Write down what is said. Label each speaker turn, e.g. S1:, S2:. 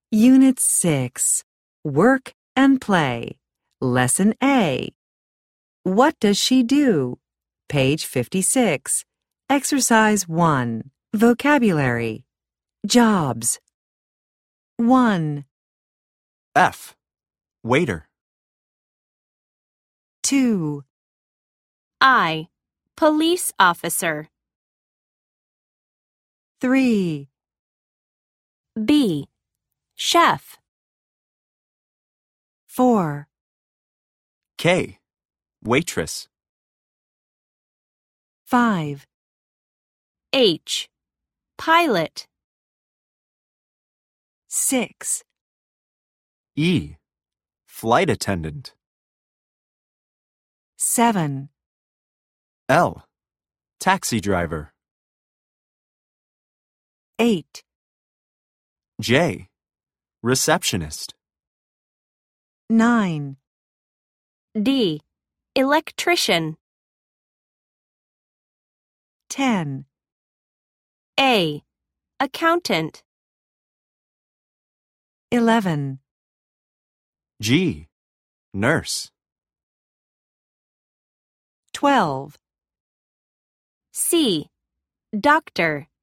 S1: Unit 6. Work and Play. Lesson A. What does she do? Page 56. Exercise 1. Vocabulary. Jobs. 1,
S2: F. Waiter.
S1: 2,
S3: I. Police officer.
S1: 3,
S3: B. Chef.
S1: 4,
S2: K. Waitress.
S1: 5,
S3: H. Pilot.
S1: 6,
S2: E. Flight attendant.
S1: 7,
S2: L. Taxi driver.
S1: 8,
S2: J. Receptionist.
S1: 9,
S3: D. Electrician.
S1: 10,
S3: A. Accountant.
S1: 11,
S2: G. Nurse.
S1: 12,
S3: C. Doctor.